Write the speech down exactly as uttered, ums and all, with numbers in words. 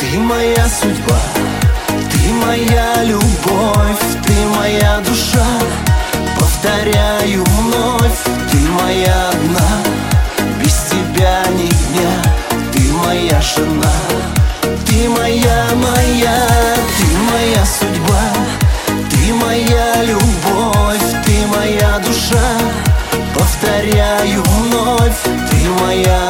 Ты моя судьба, ты моя любовь, ты моя душа, повторяю вновь. Ты моя одна, без тебя ни дня. Ты моя жена, ты моя, моя. Ты моя судьба, ты моя любовь, ты моя душа, повторяю вновь. Ты моя